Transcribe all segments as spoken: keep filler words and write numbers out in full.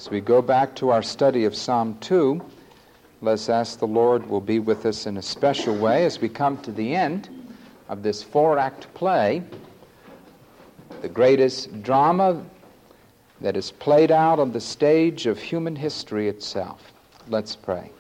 As we go back to our study of Psalm two, let's ask the Lord will be with us in a special way as we come to the end of this four-act play, the greatest drama that is played out on the stage of human history itself. Let's pray.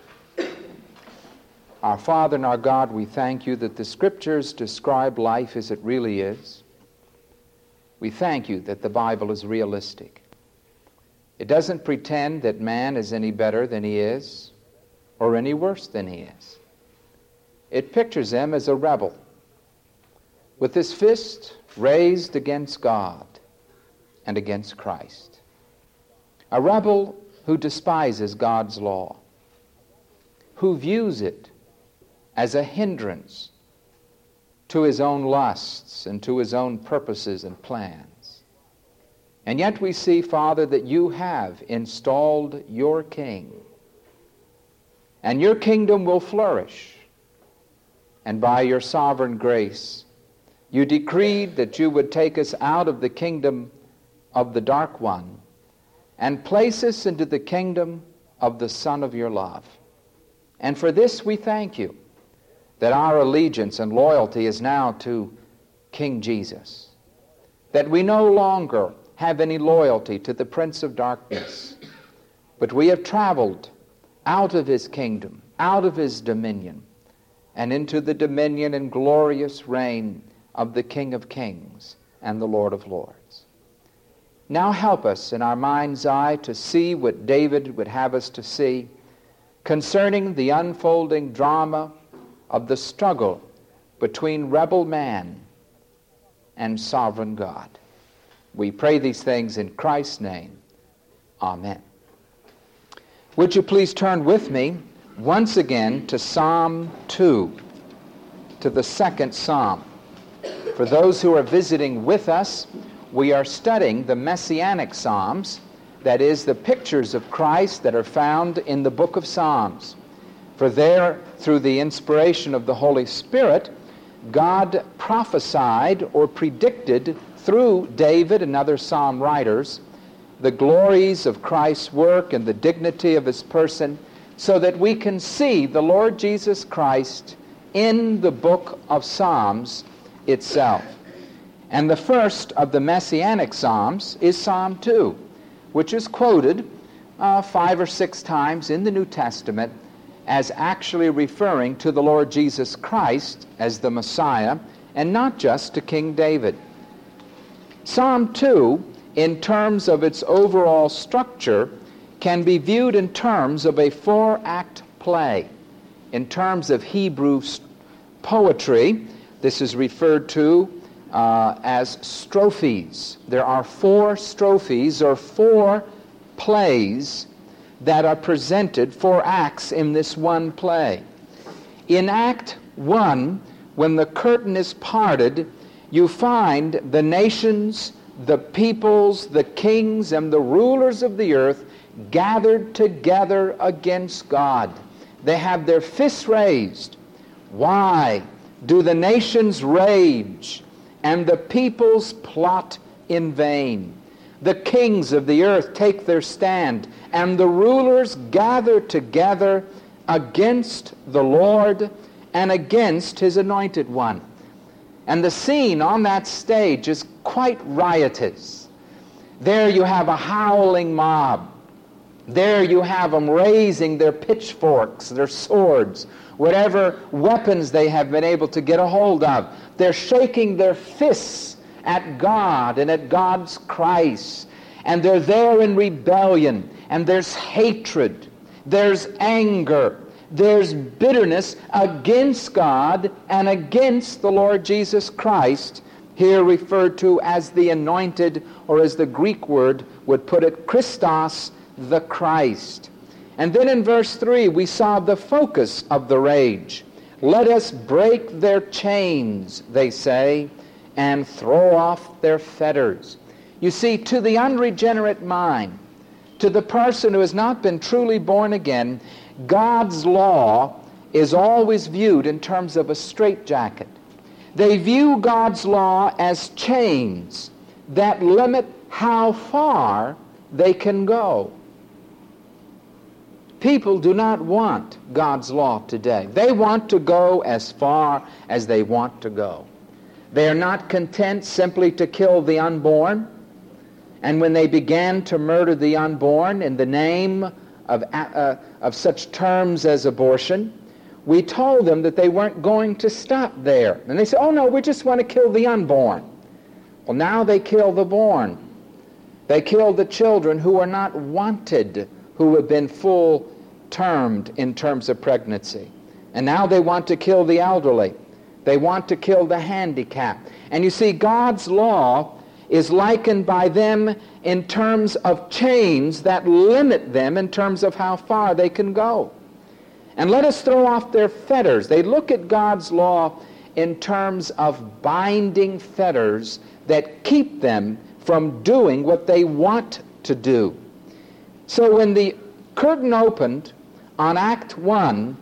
Our Father and our God, we thank you that the Scriptures describe life as it really is. We thank you that the Bible is realistic. It doesn't pretend that man is any better than he is or any worse than he is. It pictures him as a rebel with his fist raised against God and against Christ. A rebel who despises God's law, who views it as a hindrance to his own lusts and to his own purposes and plans. And yet we see, Father, that you have installed your king, and your kingdom will flourish. And by your sovereign grace, you decreed that you would take us out of the kingdom of the dark one and place us into the kingdom of the Son of your love. And for this we thank you, that our allegiance and loyalty is now to King Jesus, that we no longer have any loyalty to the Prince of Darkness, but we have traveled out of his kingdom, out of his dominion, and into the dominion and glorious reign of the King of Kings and the Lord of Lords. Now help us in our mind's eye to see what David would have us to see concerning the unfolding drama of the struggle between rebel man and sovereign God. We pray these things in Christ's name. Amen. Would you please turn with me once again to Psalm two, to the second Psalm. For those who are visiting with us, we are studying the Messianic Psalms, that is, the pictures of Christ that are found in the book of Psalms. For there, through the inspiration of the Holy Spirit, God prophesied or predicted through David and other psalm writers the glories of Christ's work and the dignity of his person, so that we can see the Lord Jesus Christ in the book of Psalms itself. And the first of the Messianic Psalms is Psalm two, which is quoted uh, five or six times in the New Testament as actually referring to the Lord Jesus Christ as the Messiah, and not just to King David. Psalm two, in terms of its overall structure, can be viewed in terms of a four-act play. In terms of Hebrew poetry, this is referred to uh, as strophes. There are four strophes, or four plays, that are presented, four acts in this one play. In Act one, when the curtain is parted, you find the nations, the peoples, the kings, and the rulers of the earth gathered together against God. They have their fists raised. Why do the nations rage and the peoples plot in vain? The kings of the earth take their stand, and the rulers gather together against the Lord and against his anointed one. And the scene on that stage is quite riotous. There you have a howling mob. There you have them raising their pitchforks, their swords, whatever weapons they have been able to get a hold of. They're shaking their fists at God and at God's Christ. And they're there in rebellion. And there's hatred. There's anger. There's bitterness against God and against the Lord Jesus Christ, here referred to as the anointed, or as the Greek word would put it, Christos the Christ. And then in verse three, we saw the focus of the rage. Let us break their chains, they say, and throw off their fetters. You see, to the unregenerate mind, to the person who has not been truly born again, God's law is always viewed in terms of a straitjacket. They view God's law as chains that limit how far they can go. People do not want God's law today. They want to go as far as they want to go. They are not content simply to kill the unborn. And when they began to murder the unborn in the name of, uh, of such terms as abortion, we told them that they weren't going to stop there. And they said, oh no, we just want to kill the unborn. Well, now they kill the born. They kill the children who are not wanted, who have been full-termed in terms of pregnancy. And now they want to kill the elderly. They want to kill the handicapped. And you see, God's law is likened by them in terms of chains that limit them in terms of how far they can go. And let us throw off their fetters. They look at God's law in terms of binding fetters that keep them from doing what they want to do. So when the curtain opened on Act One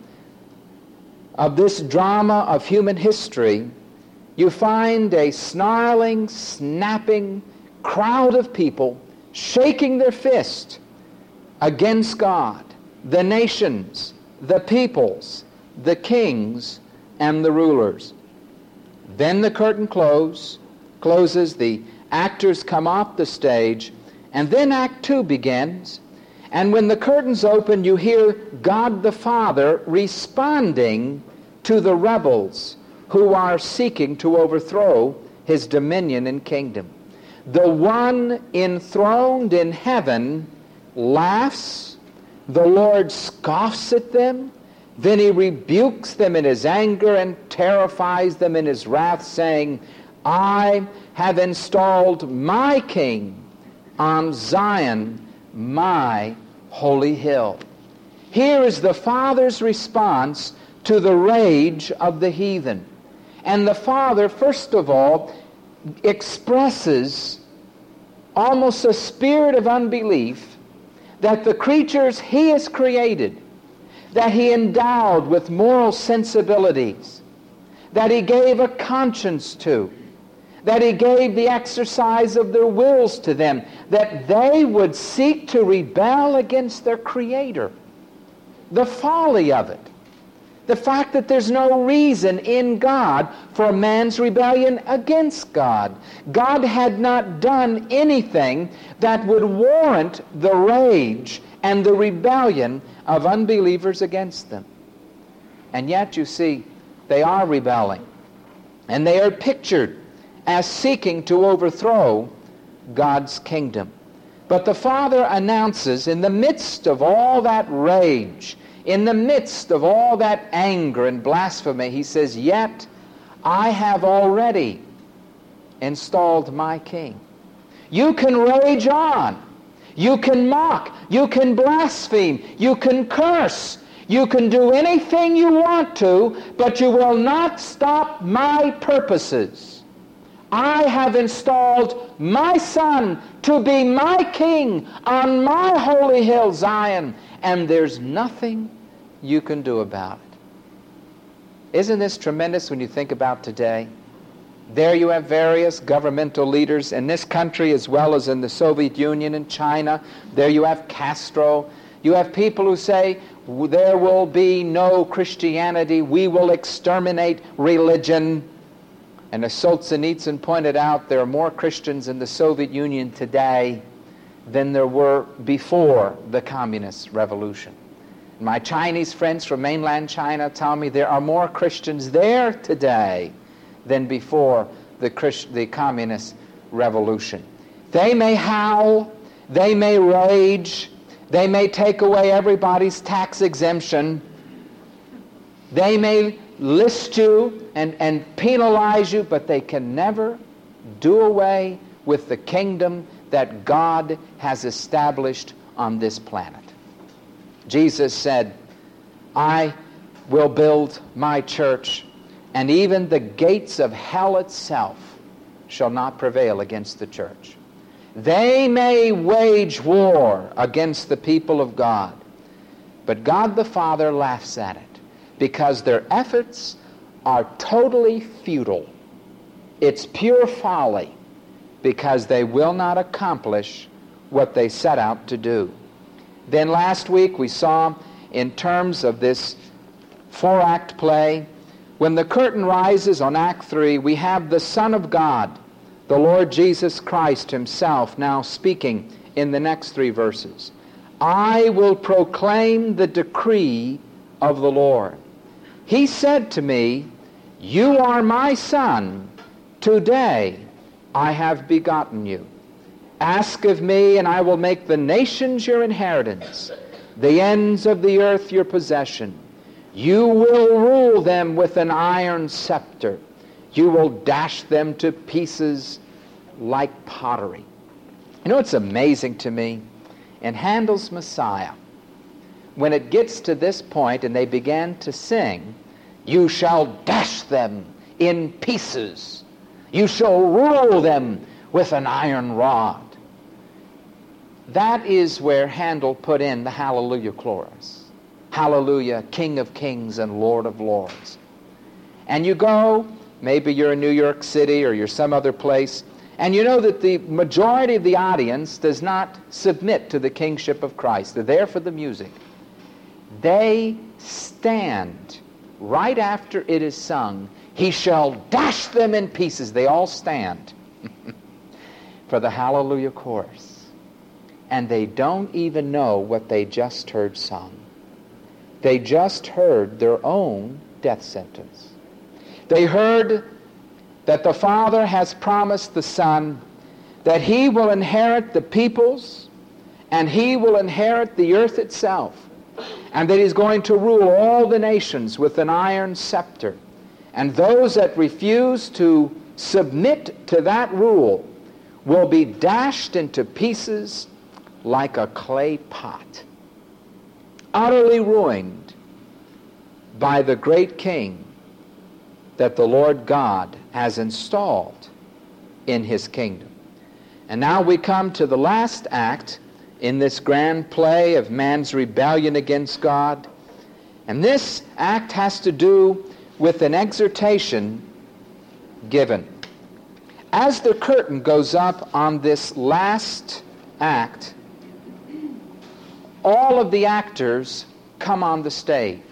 of this drama of human history, you find a snarling, snapping crowd of people shaking their fist against God, the nations, the peoples, the kings, and the rulers. Then the curtain close, closes, the actors come off the stage, and then Act Two begins. And when the curtains open, you hear God the Father responding to the rebels who are seeking to overthrow his dominion and kingdom. The one enthroned in heaven laughs. The Lord scoffs at them. Then he rebukes them in his anger and terrifies them in his wrath, saying, I have installed my king on Zion, my holy hill. Here is the Father's response to the rage of the heathen. And the Father, first of all, expresses almost a spirit of unbelief that the creatures he has created, that he endowed with moral sensibilities, that he gave a conscience to, that he gave the exercise of their wills to them, that they would seek to rebel against their Creator. The folly of it. The fact that there's no reason in God for man's rebellion against God. God had not done anything that would warrant the rage and the rebellion of unbelievers against them. And yet, you see, they are rebelling. And they are pictured as seeking to overthrow God's kingdom. But the Father announces, in the midst of all that rage, in the midst of all that anger and blasphemy, he says, yet I have already installed my king. You can rage on. You can mock. You can blaspheme. You can curse. You can do anything you want to, but you will not stop my purposes. I have installed my Son to be my king on my holy hill, Zion, and there's nothing you can do about it. Isn't this tremendous when you think about today? There you have various governmental leaders in this country as well as in the Soviet Union and China. There you have Castro. You have people who say, there will be no Christianity. We will exterminate religion. And as Solzhenitsyn pointed out, there are more Christians in the Soviet Union today than there were before the Communist Revolution. My Chinese friends from mainland China tell me there are more Christians there today than before the, Christ- the Communist Revolution. They may howl, they may rage, they may take away everybody's tax exemption, they may list you and, and penalize you, but they can never do away with the kingdom that God has established on this planet. Jesus said, I will build my church, and even the gates of hell itself shall not prevail against the church. They may wage war against the people of God, but God the Father laughs at it because their efforts are totally futile. It's pure folly because they will not accomplish what they set out to do. Then last week we saw in terms of this four-act play. When the curtain rises on Act Three, we have the Son of God, the Lord Jesus Christ himself, now speaking in the next three verses. I will proclaim the decree of the Lord. He said to me, you are my Son. Today I have begotten you. Ask of me, and I will make the nations your inheritance, the ends of the earth your possession. You will rule them with an iron scepter. You will dash them to pieces like pottery. You know what's amazing to me? In Handel's Messiah, when it gets to this point and they began to sing, you shall dash them in pieces. You shall rule them with an iron rod. That is where Handel put in the Hallelujah chorus. Hallelujah, King of kings and Lord of lords. And you go, maybe you're in New York City or you're some other place, and you know that the majority of the audience does not submit to the kingship of Christ. They're there for the music. They stand right after it is sung. He shall dash them in pieces. They all stand for the Hallelujah chorus. And they don't even know what they just heard sung. They just heard their own death sentence. They heard that the Father has promised the Son that he will inherit the peoples and he will inherit the earth itself, and that he's going to rule all the nations with an iron scepter. And those that refuse to submit to that rule will be dashed into pieces like a clay pot, utterly ruined by the great king that the Lord God has installed in his kingdom. And now we come to the last act in this grand play of man's rebellion against God. And this act has to do with an exhortation given. As the curtain goes up on this last act, all of the actors come on the stage.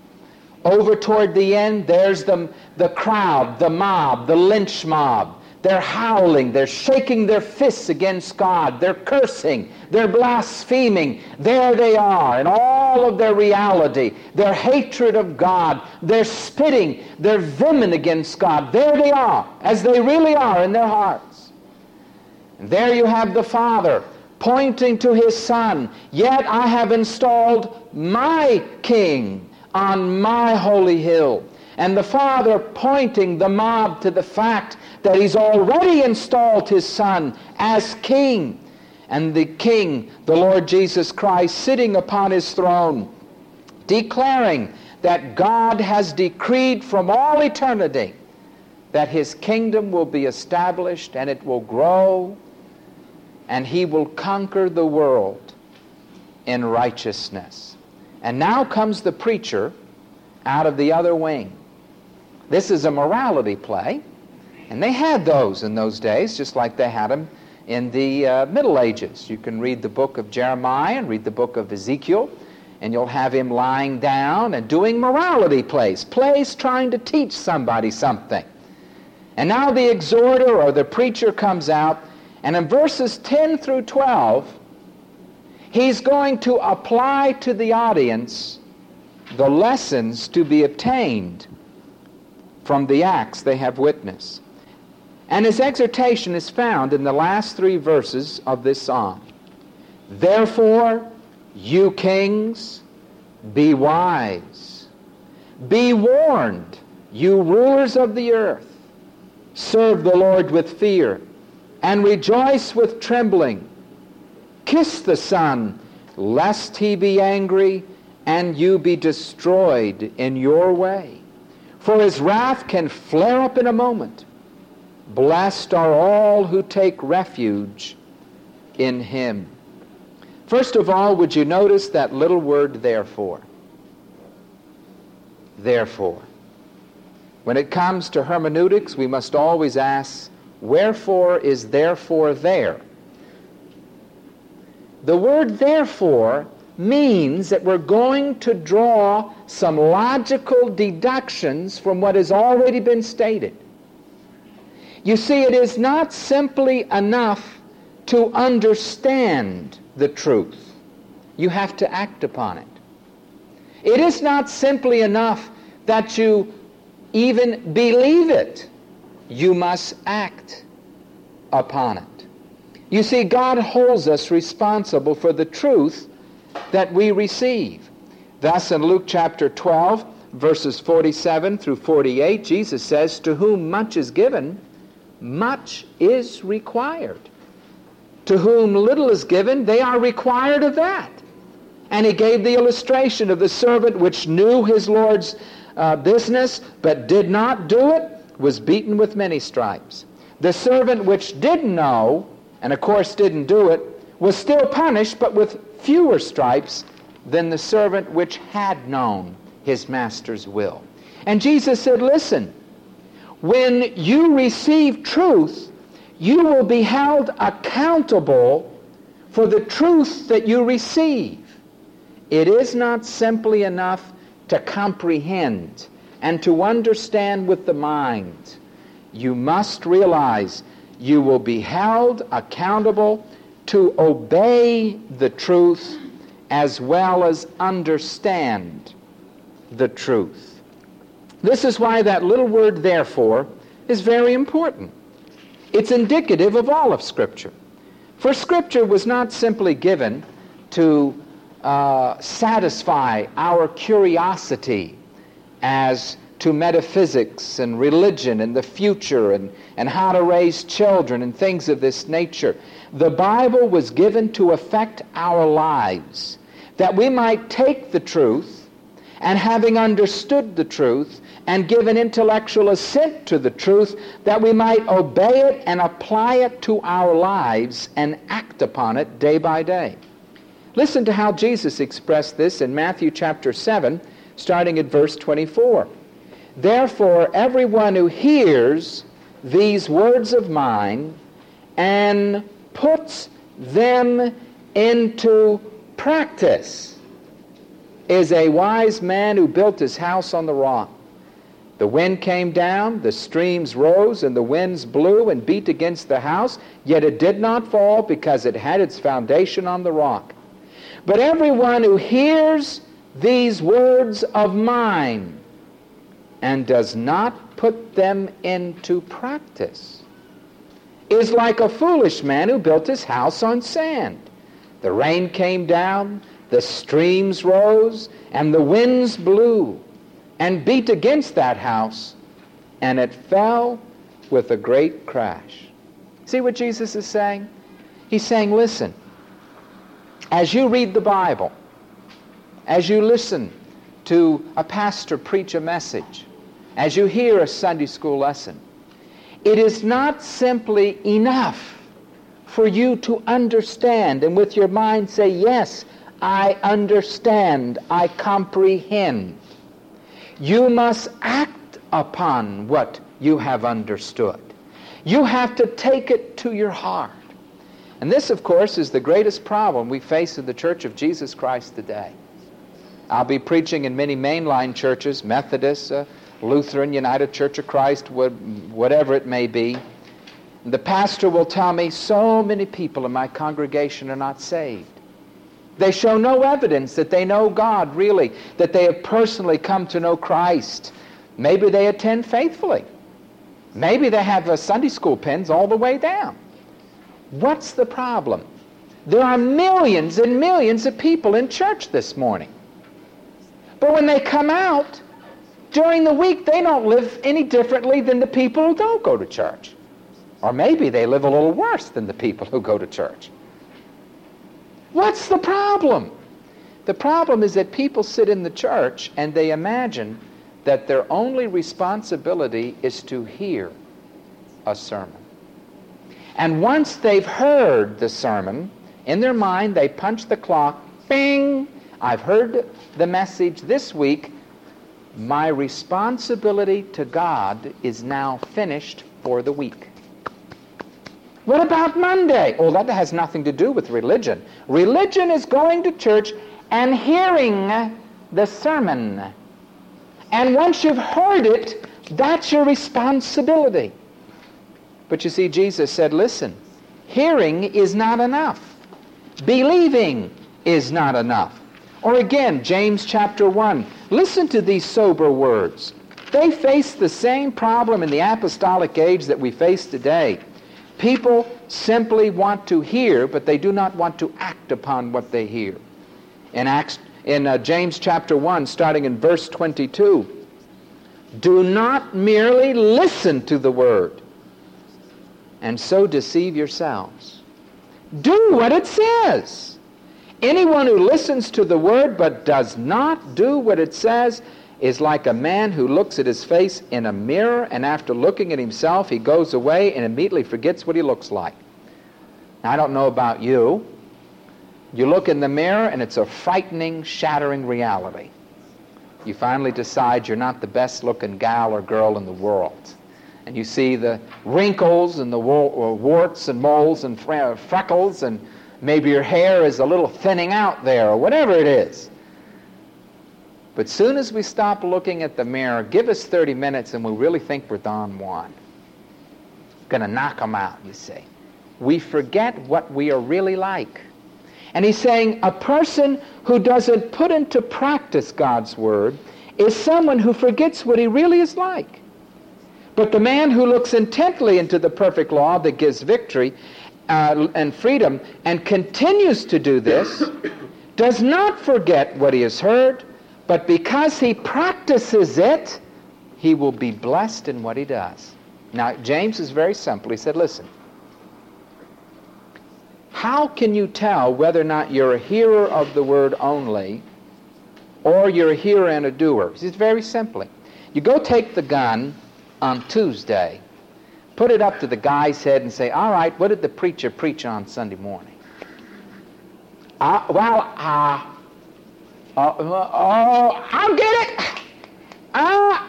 Over toward the end, there's the, the crowd, the mob, the lynch mob. They're howling, they're shaking their fists against God, they're cursing, they're blaspheming. There they are in all of their reality, their hatred of God, their spitting, their venom against God. There they are, as they really are in their hearts. And there you have the Father pointing to his Son, yet I have installed my King on my holy hill. And the Father pointing the mob to the fact that he's already installed his Son as King. And the King, the Lord Jesus Christ, sitting upon his throne, declaring that God has decreed from all eternity that his kingdom will be established and it will grow, and he will conquer the world in righteousness. And now comes the preacher out of the other wing. This is a morality play, and they had those in those days, just like they had them in the uh, Middle Ages. You can read the book of Jeremiah and read the book of Ezekiel, and you'll have him lying down and doing morality plays, plays trying to teach somebody something. And now the exhorter or the preacher comes out, and in verses ten through twelve, he's going to apply to the audience the lessons to be obtained from the acts they have witnessed. And his exhortation is found in the last three verses of this psalm. Therefore, you kings, be wise. Be warned, you rulers of the earth. Serve the Lord with fear, and rejoice with trembling. Kiss the Son, lest he be angry, and you be destroyed in your way. For his wrath can flare up in a moment. Blessed are all who take refuge in him. First of all, would you notice that little word, therefore? Therefore. When it comes to hermeneutics, we must always ask, wherefore is therefore there? The word therefore means that we're going to draw some logical deductions from what has already been stated. You see, it is not simply enough to understand the truth. You have to act upon it. It is not simply enough that you even believe it. You must act upon it. You see, God holds us responsible for the truth that we receive. Thus, in Luke chapter twelve, verses forty-seven through forty-eight, Jesus says, "To whom much is given, much is required. To whom little is given, they are required of that." And he gave the illustration of the servant which knew his Lord's uh, business, but did not do it, was beaten with many stripes. The servant which did know, and of course didn't do it, was still punished, but with fewer stripes than the servant which had known his master's will. And Jesus said, listen, when you receive truth, you will be held accountable for the truth that you receive. It is not simply enough to comprehend and to understand with the mind. You must realize you will be held accountable to obey the truth as well as understand the truth. This is why that little word therefore is very important. It's indicative of all of Scripture. For Scripture was not simply given to uh, satisfy our curiosity as to metaphysics and religion and the future and, and how to raise children and things of this nature. The Bible was given to affect our lives, that we might take the truth, and having understood the truth and give an intellectual assent to the truth, that we might obey it and apply it to our lives and act upon it day by day. Listen to how Jesus expressed this in Matthew chapter seven, starting at verse twenty-four. "Therefore, everyone who hears these words of mine and puts them into practice is a wise man who built his house on the rock. The wind came down, the streams rose, and the winds blew and beat against the house, yet it did not fall because it had its foundation on the rock. But everyone who hears these words of mine and does not put them into practice is like a foolish man who built his house on sand. The rain came down, the streams rose, and the winds blew and beat against that house, and it fell with a great crash." See what Jesus is saying? He's saying, listen, as you read the Bible, as you listen to a pastor preach a message, as you hear a Sunday school lesson, it is not simply enough for you to understand and with your mind say, yes, I understand, I comprehend. You must act upon what you have understood. You have to take it to your heart. And this, of course, is the greatest problem we face in the Church of Jesus Christ today. I'll be preaching in many mainline churches, Methodist, uh, Lutheran, United Church of Christ, whatever it may be. The pastor will tell me, so many people in my congregation are not saved. They show no evidence that they know God really, that they have personally come to know Christ. Maybe they attend faithfully. Maybe they have uh, Sunday school pins all the way down. What's the problem? There are millions and millions of people in church this morning. But when they come out, during the week, they don't live any differently than the people who don't go to church. Or maybe they live a little worse than the people who go to church. What's the problem? The problem is that people sit in the church and they imagine that their only responsibility is to hear a sermon. And once they've heard the sermon, in their mind they punch the clock, bing, I've heard the message this week, my responsibility to God is now finished for the week. What about Monday? Oh, that has nothing to do with religion. Religion is going to church and hearing the sermon. And once you've heard it, that's your responsibility. But you see, Jesus said, listen, hearing is not enough. Believing is not enough. Or again, James chapter one. Listen to these sober words. They face the same problem in the apostolic age that we face today. People simply want to hear, but they do not want to act upon what they hear. In Acts, in uh, James chapter one, starting in verse twenty-two, do not merely listen to the word and so deceive yourselves. Do what it says. Anyone who listens to the word but does not do what it says is like a man who looks at his face in a mirror, and after looking at himself, he goes away and immediately forgets what he looks like. Now, I don't know about you. You look in the mirror and it's a frightening, shattering reality. You finally decide you're not the best looking gal or girl in the world. And you see the wrinkles and the warts and moles and freckles, and maybe your hair is a little thinning out there, or whatever it is. But soon as we stop looking at the mirror, give us thirty minutes and we really think we're Don Juan. Going to knock them out, you see. We forget what we are really like. And he's saying a person who doesn't put into practice God's word is someone who forgets what he really is like. But the man who looks intently into the perfect law that gives victory uh, and freedom and continues to do this does not forget what he has heard, but because he practices it, he will be blessed in what he does. Now, James is very simple. He said, listen, how can you tell whether or not you're a hearer of the word only or you're a hearer and a doer? It's very simply. You go take the gun on Tuesday, put it up to the guy's head and say, all right, what did the preacher preach on Sunday morning? Uh, well, uh, uh, uh, oh, I'll get it. Uh,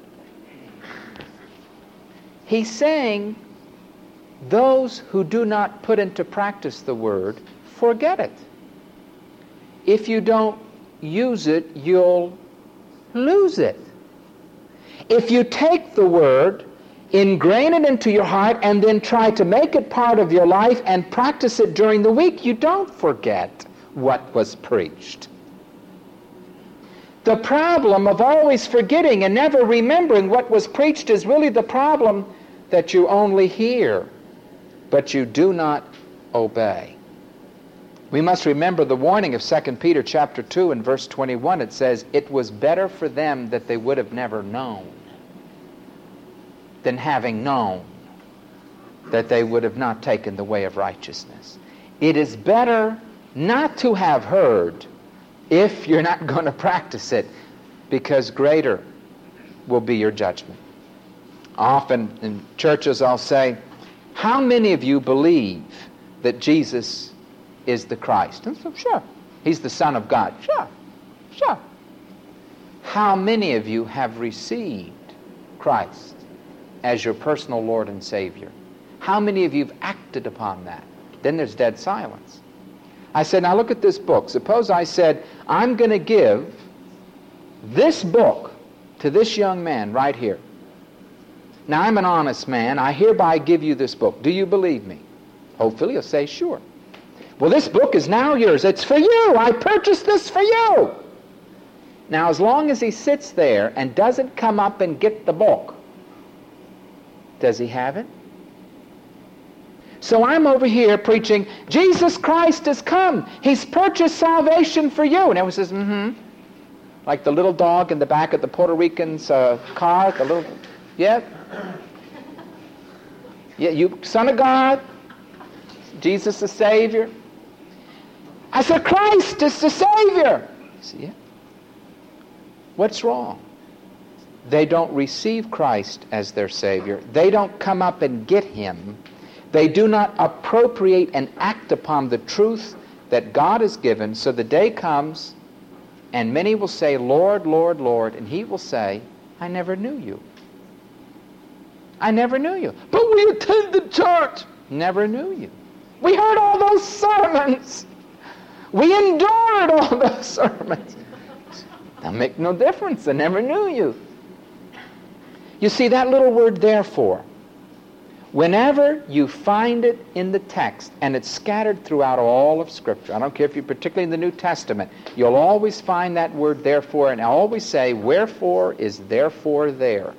he's saying those who do not put into practice the word forget it. If you don't use it, you'll lose it. If you take the word, ingrain it into your heart, and then try to make it part of your life and practice it during the week, you don't forget what was preached. The problem of always forgetting and never remembering what was preached is really the problem that you only hear, but you do not obey. We must remember the warning of Second Peter chapter two and verse twenty-one. It says, it was better for them that they would have never known than having known that they would have not taken the way of righteousness. It is better not to have heard if you're not going to practice it, because greater will be your judgment. Often in churches I'll say, how many of you believe that Jesus is the Christ? And so, sure. He's the Son of God. Sure. Sure. How many of you have received Christ as your personal Lord and Savior? How many of you have acted upon that? Then there's dead silence. I said, now look at this book. Suppose I said, I'm going to give this book to this young man right here. Now, I'm an honest man. I hereby give you this book. Do you believe me? Hopefully you'll say, sure. Well, this book is now yours. It's for you. I purchased this for you. Now, as long as he sits there and doesn't come up and get the book, does he have it? So I'm over here preaching, Jesus Christ has come. He's purchased salvation for you. And everyone says, mm-hmm. Like the little dog in the back of the Puerto Rican's uh, car, the little, yeah. Yeah, you, Son of God, Jesus the Savior. I said, Christ is the Savior. See it? What's wrong? They don't receive Christ as their Savior. They don't come up and get Him. They do not appropriate and act upon the truth that God has given. So the day comes, and many will say, Lord, Lord, Lord, and He will say, I never knew you. I never knew you. But we attended church. Never knew you. We heard all those sermons. We endured all those sermons. That'll make no difference. I never knew you. You see, that little word, therefore, whenever you find it in the text, and it's scattered throughout all of Scripture, I don't care if you're particularly in the New Testament, you'll always find that word, therefore, and I always say, wherefore is therefore there.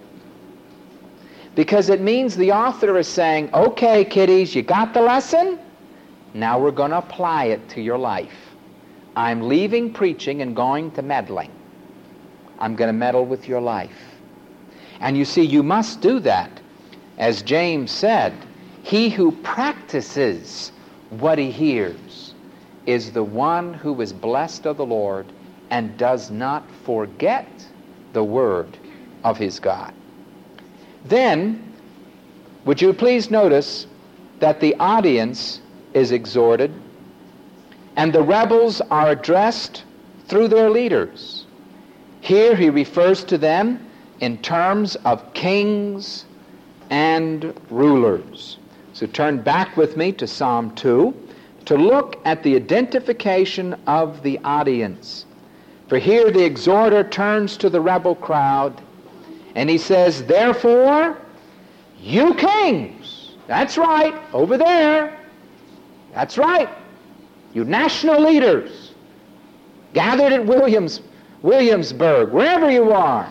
Because it means the author is saying, okay, kiddies, you got the lesson? Now we're going to apply it to your life. I'm leaving preaching and going to meddling. I'm going to meddle with your life. And you see, you must do that. As James said, he who practices what he hears is the one who is blessed of the Lord and does not forget the word of his God. Then, would you please notice that the audience is exhorted and the rebels are addressed through their leaders. Here he refers to them in terms of kings and rulers. So turn back with me to Psalm two to look at the identification of the audience. For here the exhorter turns to the rebel crowd and he says, therefore, you kings, that's right, over there, that's right, you national leaders, gathered at Williams, Williamsburg, wherever you are,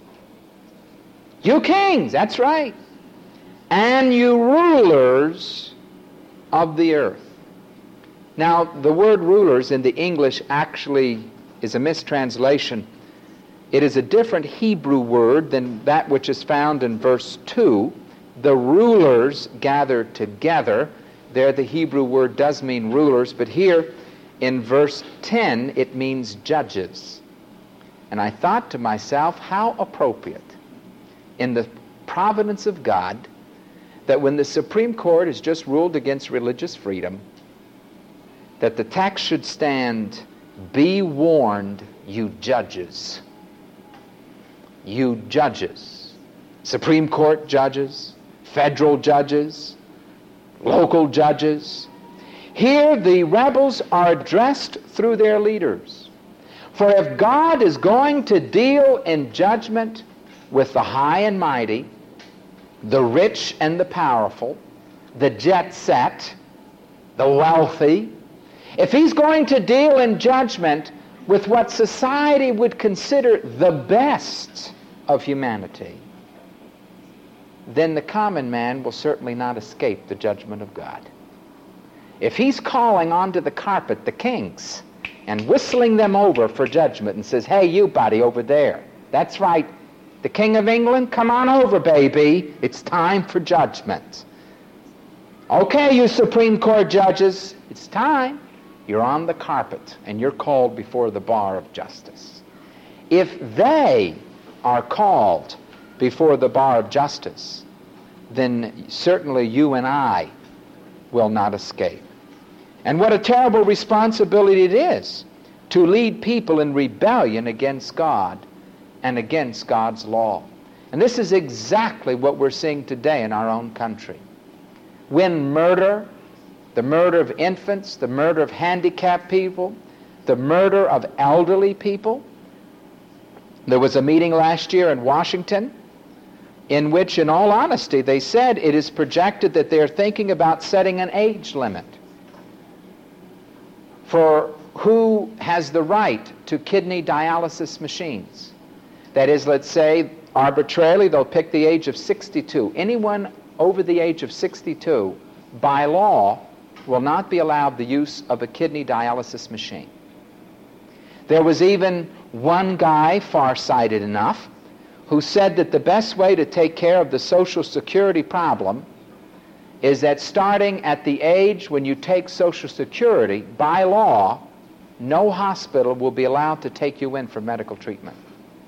you kings, that's right, and you rulers of the earth. Now, the word rulers in the English actually is a mistranslation. It is a different Hebrew word than that which is found in verse two. The rulers gathered together. There the Hebrew word does mean rulers, but here in verse ten it means judges. And I thought to myself, how appropriate in the providence of God that when the Supreme Court has just ruled against religious freedom, that the text should stand, be warned, you judges. You judges. Supreme Court judges, federal judges, local judges. Here the rebels are addressed through their leaders. For if God is going to deal in judgment with the high and mighty, the rich and the powerful, the jet set, the wealthy, if he's going to deal in judgment with what society would consider the best of humanity, then the common man will certainly not escape the judgment of God. If he's calling onto the carpet the kings and whistling them over for judgment and says, hey, you buddy over there, that's right, the King of England, come on over, baby, it's time for judgment. Okay, you Supreme Court judges, it's time. You're on the carpet and you're called before the bar of justice. If they are called before the bar of justice, then certainly you and I will not escape. And what a terrible responsibility it is to lead people in rebellion against God and against God's law. And this is exactly what we're seeing today in our own country. When murder, the murder of infants, the murder of handicapped people, the murder of elderly people. There was a meeting last year in Washington in which, in all honesty, they said it is projected that they're thinking about setting an age limit for who has the right to kidney dialysis machines. That is, let's say, arbitrarily, they'll pick the age of sixty-two. Anyone over the age of sixty-two, by law, will not be allowed the use of a kidney dialysis machine. There was even one guy, far-sighted enough, who said that the best way to take care of the Social Security problem is that starting at the age when you take Social Security, by law, no hospital will be allowed to take you in for medical treatment.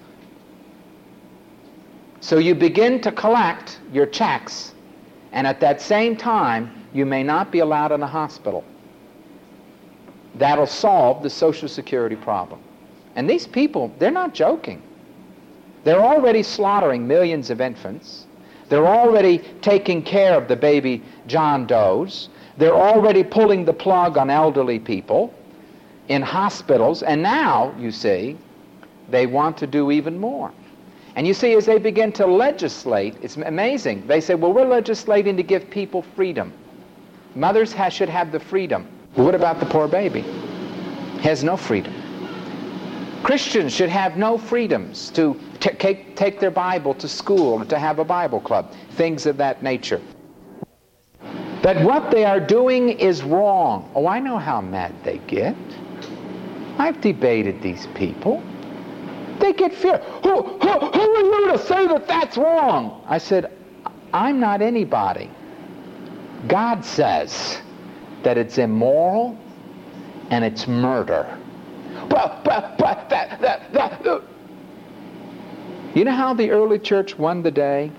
So you begin to collect your checks, and at that same time, you may not be allowed in a hospital. That'll solve the Social Security problem. And these people, they're not joking. They're already slaughtering millions of infants. They're already taking care of the baby John Does. They're already pulling the plug on elderly people. in hospitals, and now, you see, they want to do even more. And you see, as they begin to legislate, it's amazing. They say, well, we're legislating to give people freedom. Mothers ha- should have the freedom. But what about the poor baby? He has no freedom. Christians should have no freedoms to t- take, take their Bible to school, or to have a Bible club, things of that nature. That what they are doing is wrong. Oh, I know how mad they get. I've debated these people. They get fear. Who, who, who are you to say that that's wrong? I said, I'm not anybody. God says that it's immoral and it's murder. But, but, but, that, that, that, uh. You know how the early church won the day?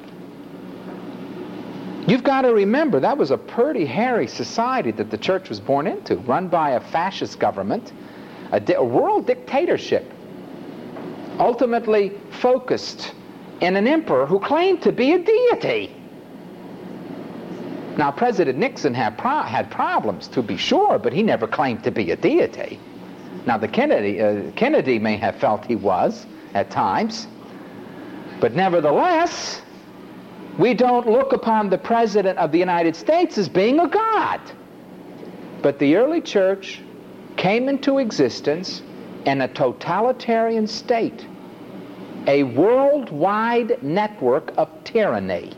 You've got to remember, that was a pretty hairy society that the church was born into, run by a fascist government, a, di- a world dictatorship, ultimately focused in an emperor who claimed to be a deity. Now, President Nixon had, pro- had problems, to be sure, but he never claimed to be a deity. Now, the Kennedy, uh, Kennedy may have felt he was at times, but nevertheless, we don't look upon the President of the United States as being a god. But the early church came into existence in a totalitarian state, a worldwide network of tyranny,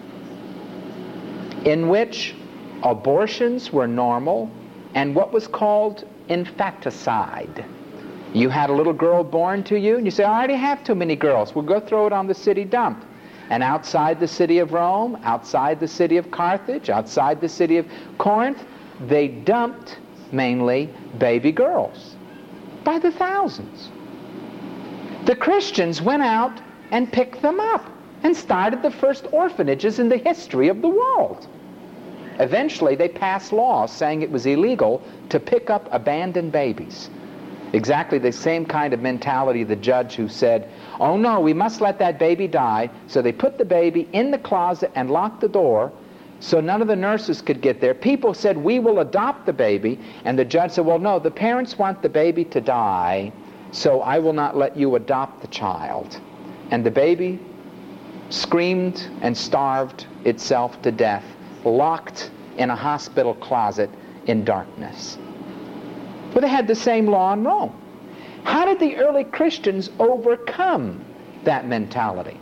in which abortions were normal and what was called infanticide. You had a little girl born to you, and you say, I already have too many girls. We'll go throw it on the city dump. And outside the city of Rome, outside the city of Carthage, outside the city of Corinth, they dumped mainly baby girls by the thousands. The Christians went out and picked them up and started the first orphanages in the history of the world. Eventually, they passed laws saying it was illegal to pick up abandoned babies. Exactly the same kind of mentality the judge who said, oh no, we must let that baby die. So they put the baby in the closet and locked the door so none of the nurses could get there. People said, we will adopt the baby. And the judge said, well, no, the parents want the baby to die, so I will not let you adopt the child. And the baby screamed and starved itself to death, locked in a hospital closet in darkness. Well, they had the same law in Rome. How did the early Christians overcome that mentality?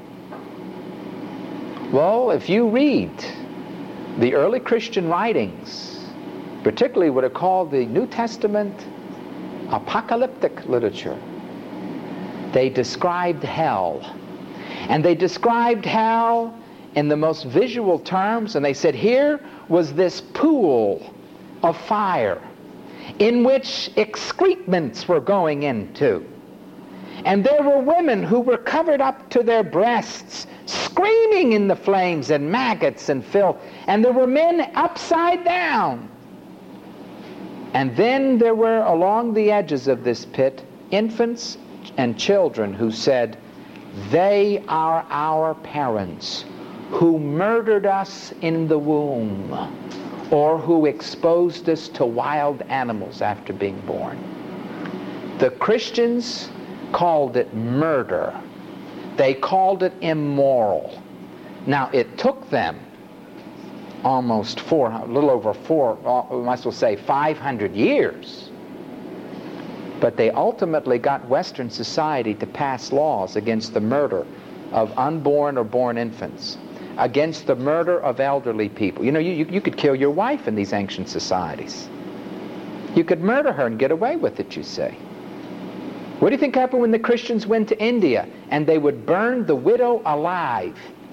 Well, if you read the early Christian writings, particularly what are called the New Testament apocalyptic literature, they described hell. And they described hell in the most visual terms, and they said here was this pool of fire in which excrements were going into. And there were women who were covered up to their breasts, screaming in the flames and maggots and filth. And there were men upside down. And then there were, along the edges of this pit, infants and children who said, they are our parents who murdered us in the womb, or who exposed us to wild animals after being born. The Christians called it murder. They called it immoral. Now, it took them almost four, a little over four, we might as well say five hundred years. But they ultimately got Western society to pass laws against the murder of unborn or born infants, against the murder of elderly people. You know, you, you, you could kill your wife in these ancient societies. You could murder her and get away with it, you say. What do you think happened when the Christians went to India and they would burn the widow alive?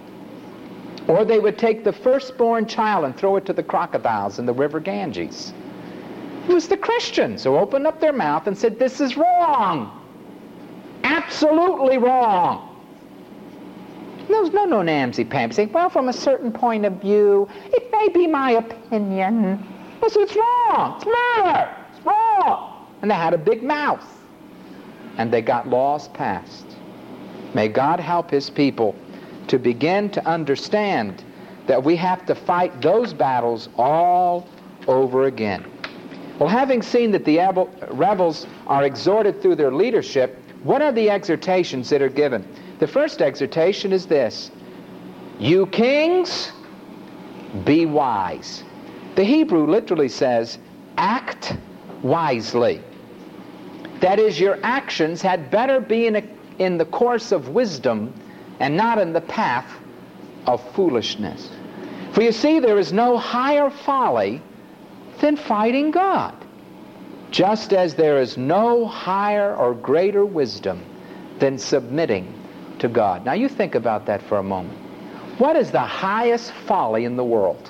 Or they would take the firstborn child and throw it to the crocodiles in the river Ganges. It was the Christians who opened up their mouth and said, this is wrong. Absolutely wrong. There's no no namsy-pamsy saying, well, from a certain point of view, it may be my opinion. I said, it's wrong. It's murder. It's wrong. And they had a big mouth. And they got laws passed. May God help his people to begin to understand that we have to fight those battles all over again. Well, having seen that the rebels are exhorted through their leadership, what are the exhortations that are given? The first exhortation is this: you kings, be wise. The Hebrew literally says, act wisely. That is, your actions had better be in, a, in the course of wisdom and not in the path of foolishness. For you see, there is no higher folly than fighting God, just as there is no higher or greater wisdom than submitting to God. Now you think about that for a moment. What is the highest folly in the world?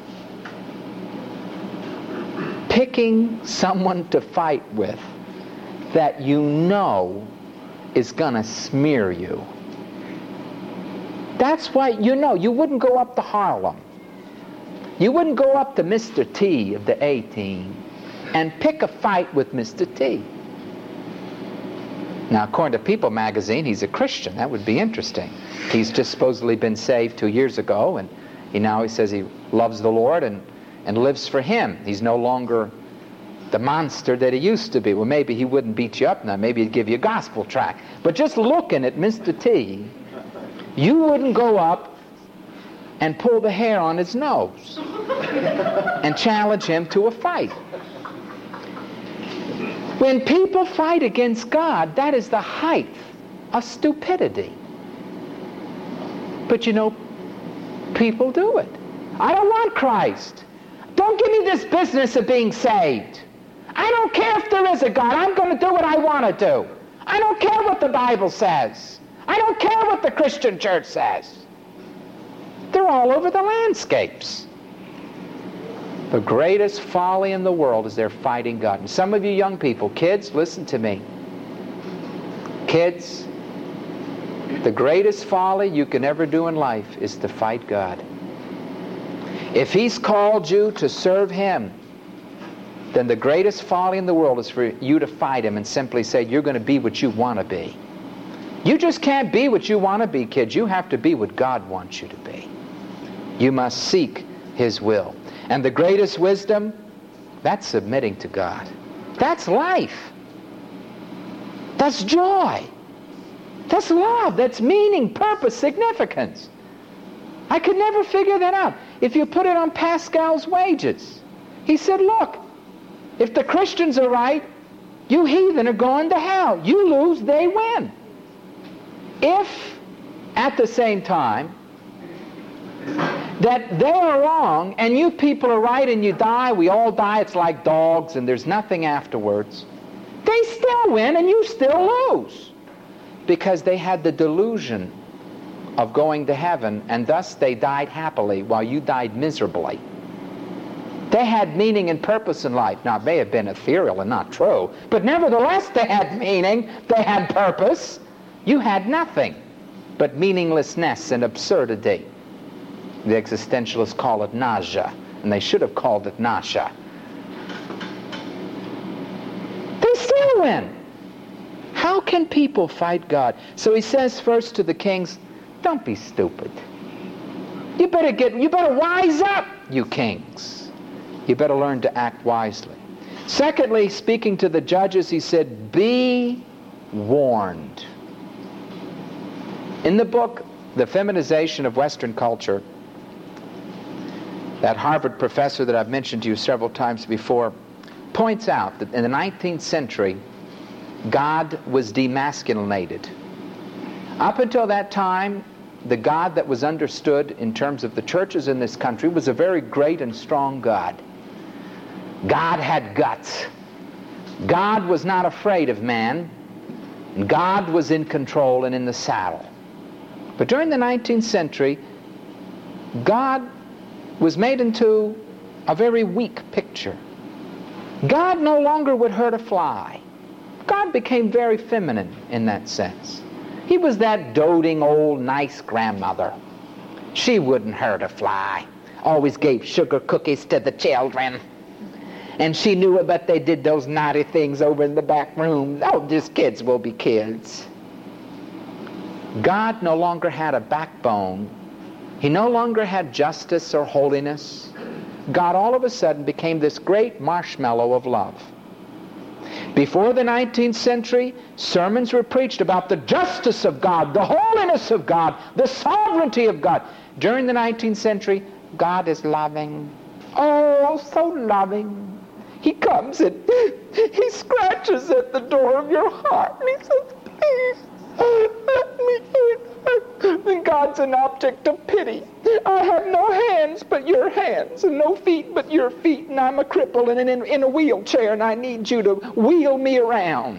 Picking someone to fight with that you know is going to smear you. That's why, you know, you wouldn't go up to Harlem. You wouldn't go up to Mister T of the A-Team and pick a fight with Mister T. Now, according to People magazine, he's a Christian. That would be interesting. He's just supposedly been saved two years ago, and he now he says he loves the Lord and, and lives for Him. He's no longer the monster that he used to be. Well, maybe he wouldn't beat you up now. Maybe he'd give you a gospel tract. But just looking at Mister T, you wouldn't go up and pull the hair on his nose and challenge him to a fight. When people fight against God, that is the height of stupidity. But you know, people do it. I don't want Christ. Don't give me this business of being saved. I don't care if there is a God. I'm going to do what I want to do. I don't care what the Bible says. I don't care what the Christian church says. They're all over the landscapes. The greatest folly in the world is they're fighting God. And some of you young people, kids, listen to me. Kids, the greatest folly you can ever do in life is to fight God. If He's called you to serve Him, then the greatest folly in the world is for you to fight Him and simply say, you're going to be what you want to be. You just can't be what you want to be, kids. You have to be what God wants you to be. You must seek His will. And the greatest wisdom, that's submitting to God. That's life. That's joy. That's love. That's meaning, purpose, significance. I could never figure that out. If you put it on Pascal's wages, he said, look, if the Christians are right, you heathen are going to hell. You lose, they win. If, at the same time, that they are wrong and you people are right and you die, we all die, it's like dogs and there's nothing afterwards, they still win and you still lose. Because they had the delusion of going to heaven, and thus they died happily while you died miserably. They had meaning and purpose in life. Now, it may have been ethereal and not true, but nevertheless they had meaning, they had purpose. You had nothing but meaninglessness and absurdity. The existentialists call it nausea, and they should have called it nasha. They still win. How can people fight God? So he says first to the kings, don't be stupid. You better get, you better wise up, you kings. You better learn to act wisely. Secondly, speaking to the judges, he said, be warned. In the book, The Feminization of Western Culture, that Harvard professor that I've mentioned to you several times before points out that in the nineteenth century, God was demasculinated. Up until that time, the God that was understood in terms of the churches in this country was a very great and strong God. God had guts. God was not afraid of man. And God was in control and in the saddle. But during the nineteenth century, God was made into a very weak picture. God no longer would hurt a fly. God became very feminine in that sense. He was that doting old nice grandmother. She wouldn't hurt a fly. Always gave sugar cookies to the children. And she knew it, but they did those naughty things over in the back room. Oh, just kids will be kids. God no longer had a backbone. He no longer had justice or holiness. God all of a sudden became this great marshmallow of love. Before the nineteenth century, sermons were preached about the justice of God, the holiness of God, the sovereignty of God. During the nineteenth century, God is loving. Oh, so loving. He comes and he scratches at the door of your heart and he says, please, let me in. And God's an object of pity. I have no hands but your hands, and no feet but your feet, and I'm a cripple and in, in a wheelchair, and I need you to wheel me around.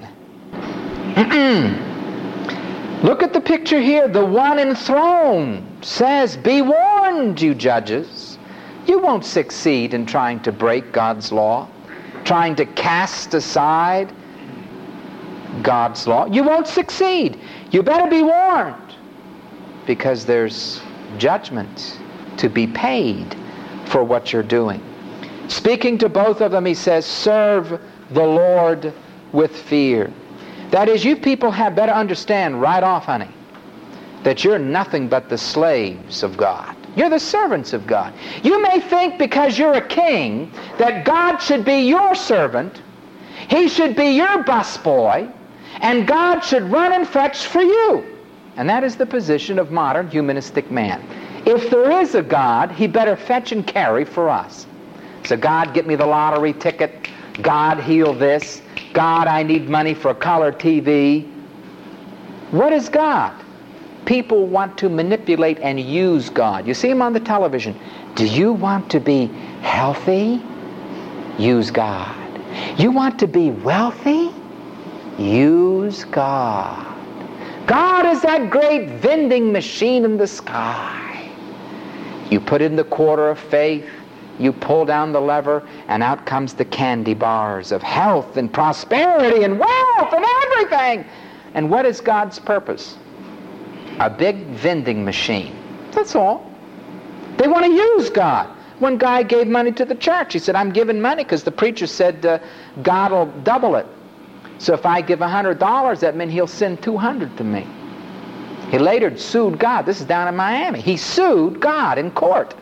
Mm-mm. Look at the picture here. The one enthroned says, be warned, you judges. You won't succeed in trying to break God's law, trying to cast aside God's law. You won't succeed. You better be warned, because there's judgment to be paid for what you're doing. Speaking to both of them, he says, serve the Lord with fear. That is, you people have better understand right off, honey, that you're nothing but the slaves of God. You're the servants of God. You may think because you're a king that God should be your servant, he should be your busboy, and God should run and fetch for you. And that is the position of modern humanistic man. If there is a God, he better fetch and carry for us. So God, get me the lottery ticket. God, heal this. God, I need money for color T V. What is God? People want to manipulate and use God. You see him on the television. Do you want to be healthy? Use God. You want to be wealthy? Use God. God is that great vending machine in the sky. You put in the quarter of faith, you pull down the lever, and out comes the candy bars of health and prosperity and wealth and everything. And what is God's purpose? A big vending machine. That's all. They want to use God. One guy gave money to the church. He said, I'm giving money because the preacher said uh, God will double it. So if I give one hundred dollars, that means he'll send two hundred to me. He later sued God. This is down in Miami. He sued God in court.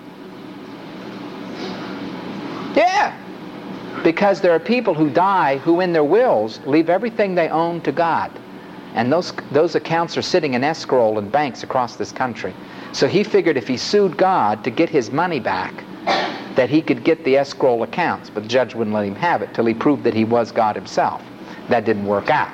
Yeah. Because there are people who die who in their wills leave everything they own to God. And those, those accounts are sitting in escrow in banks across this country. So he figured if he sued God to get his money back, that he could get the escrow accounts. But the judge wouldn't let him have it till he proved that he was God himself. That didn't work out.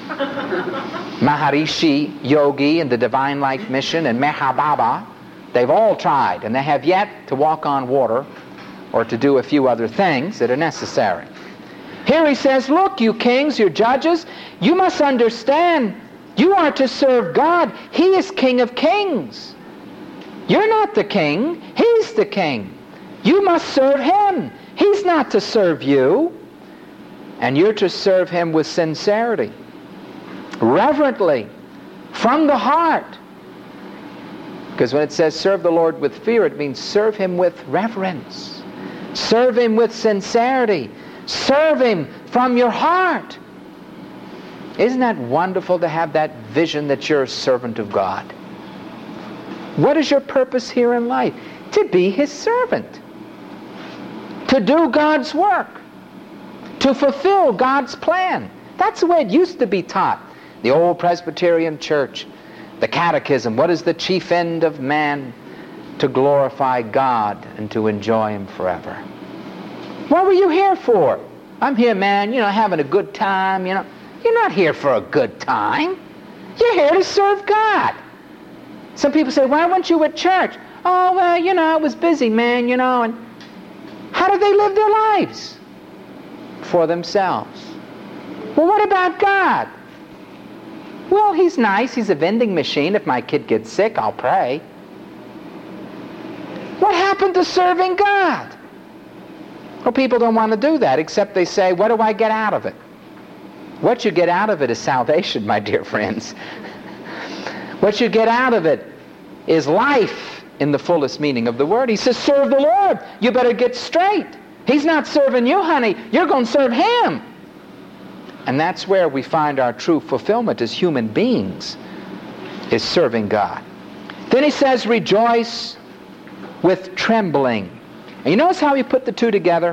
Maharishi Yogi and the Divine Life Mission and Meher Baba, they've all tried, and they have yet to walk on water or to do a few other things that are necessary. Here he says, look, you kings, you judges, you must understand, you are to serve God. He is King of Kings. You're not the king. He's the king. You must serve him. He's not to serve you. And you're to serve him with sincerity, reverently, from the heart. Because when it says serve the Lord with fear, it means serve him with reverence. Serve him with sincerity. Serve him from your heart. Isn't that wonderful to have that vision that you're a servant of God? What is your purpose here in life? To be his servant. To do God's work. To fulfill God's plan. That's the way it used to be taught. The old Presbyterian church, the catechism, what is the chief end of man? To glorify God and to enjoy him forever. What were you here for? I'm here, man, you know, having a good time, you know. You're not here for a good time. You're here to serve God. Some people say, why weren't you at church? Oh, well, you know, I was busy, man, you know. And how do they live their lives? For themselves. Well, what about God? Well, he's nice. He's a vending machine. If my kid gets sick, I'll pray. What happened to serving God? Well, people don't want to do that, except they say, what do I get out of it? What you get out of it is salvation, my dear friends. What you get out of it is life in the fullest meaning of the word. He says, serve the Lord. You better get straight. He's not serving you, honey. You're going to serve him. And that's where we find our true fulfillment as human beings, is serving God. Then he says, rejoice with trembling. And you notice how he put the two together?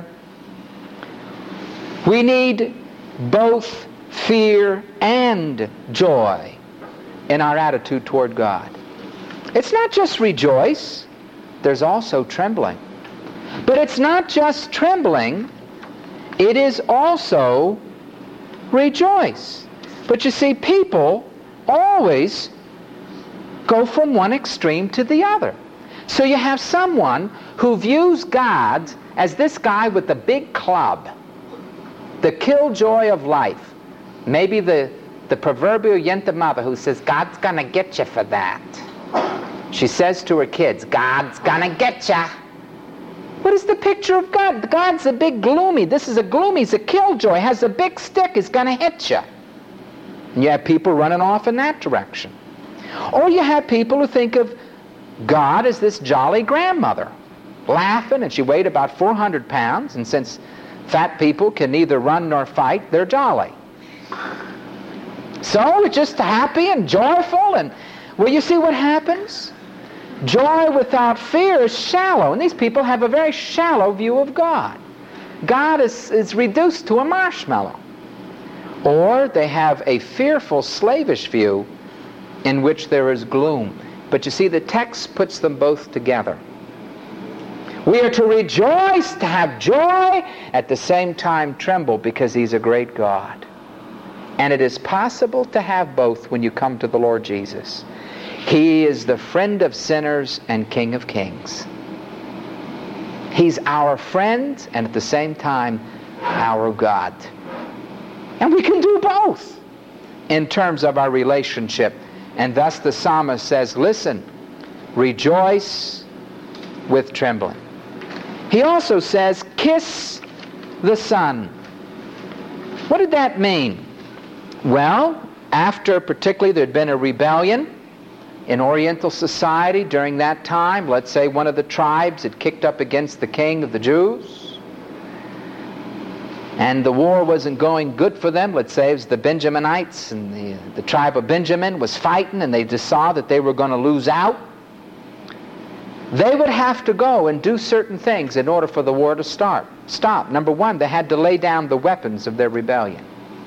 We need both fear and joy in our attitude toward God. It's not just rejoice, there's also trembling. But it's not just trembling, it is also rejoice. But you see, people always go from one extreme to the other. So you have someone who views God as this guy with the big club, the killjoy of life. Maybe the, the proverbial yenta mother who says, God's gonna get you for that. She says to her kids, God's gonna get you. What is the picture of God? God's a big gloomy. This is a gloomy. He's a killjoy. Has a big stick. He's going to hit you. And you have people running off in that direction. Or you have people who think of God as this jolly grandmother, laughing, and she weighed about four hundred pounds, and since fat people can neither run nor fight, they're jolly. So it's just happy and joyful, and well, you see what happens? Joy without fear is shallow, and these people have a very shallow view of God. God is, is reduced to a marshmallow. Or they have a fearful, slavish view in which there is gloom. But you see, the text puts them both together. We are to rejoice, to have joy, at the same time tremble, because He's a great God. And it is possible to have both when you come to the Lord Jesus. He is the friend of sinners and King of kings. He's our friend and at the same time our God. And we can do both in terms of our relationship. And thus the psalmist says, listen, rejoice with trembling. He also says, kiss the Son. What did that mean? Well, after particularly there had been a rebellion in Oriental society during that time, let's say one of the tribes had kicked up against the king of the Jews, and the war wasn't going good for them. Let's say it was the Benjaminites, and the, the tribe of Benjamin was fighting, and they just saw that they were going to lose out. They would have to go and do certain things in order for the war to start. Stop. Number one, they had to lay down the weapons of their rebellion.